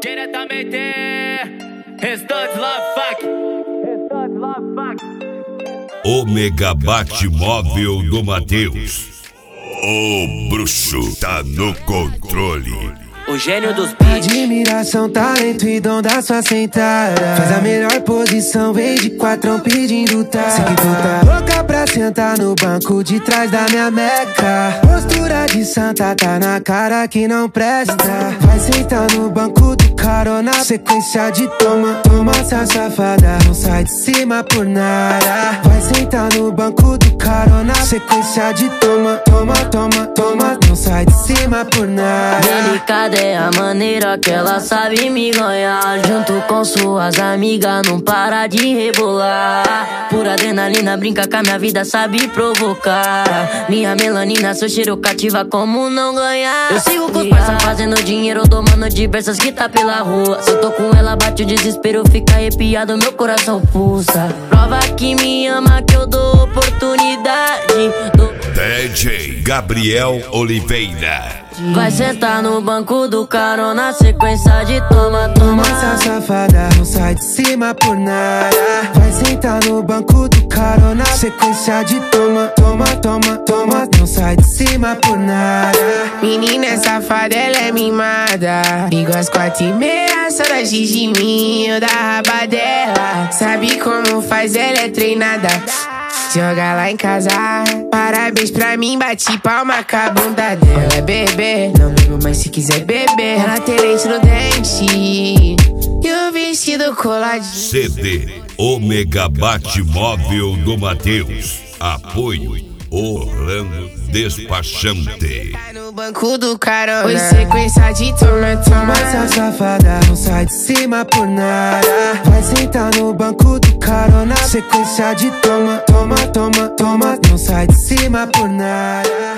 Diretamente, Restante Love Fuck. Omega Bate-Móvel do Matheus. O bruxo tá no controle. O gênio dos beats. Admiração, talento e dom da sua sentada. Faz a melhor posição, vem de quatrão pedindo tá. Sei que tu tá louca pra sentar no banco de trás da minha meca. Postura de santa tá na cara que não presta. Vai sentar no banco do carona, sequência de toma. Toma essa safada, não sai de cima por nada. Vai sentar no banco do carona, sequência de toma. Toma, toma, toma, não sai de cima por nada. Delicada é a maneira que ela sabe me ganhar. Junto com suas amigas, não para de rebolar. Por adrenalina, brinca com a minha vida, sabe provocar. Minha melanina, seu cheiro cativa, como não ganhar? Eu sigo com os parça fazendo dinheiro, domando diversas que tá pela rua. Se eu tô com ela, bate o desespero, fica arrepiado, meu coração pulsa. Prova que me ama, que eu dou oportunidade. DJ Gabriel Oliveira. Vai sentar no banco do carona, sequência de toma, toma. Essa safada não sai de cima por nada. Vai sentar no banco do carona, sequência de toma, toma, toma, toma. Não sai de cima por nada. Menina é safada, ela é mimada. Ligo às 4h30, só da gigiminho da raba dela. Sabe como faz, ela é treinada. Joga lá em casa, parabéns pra mim, bate palma com a bunda dela. É bebê, não ligo, mas se quiser beber. Ela tem leite no dente e o vestido coladinho. CD Omega Bate-Móvel do Matheus. Apoio Orlando Despachante. No banco do carona, oi, sequência de toma, toma. Essa safada não sai de cima por nada. Vai sentar no banco do carona, sequência de toma, toma, toma, toma. Não sai de cima por nada.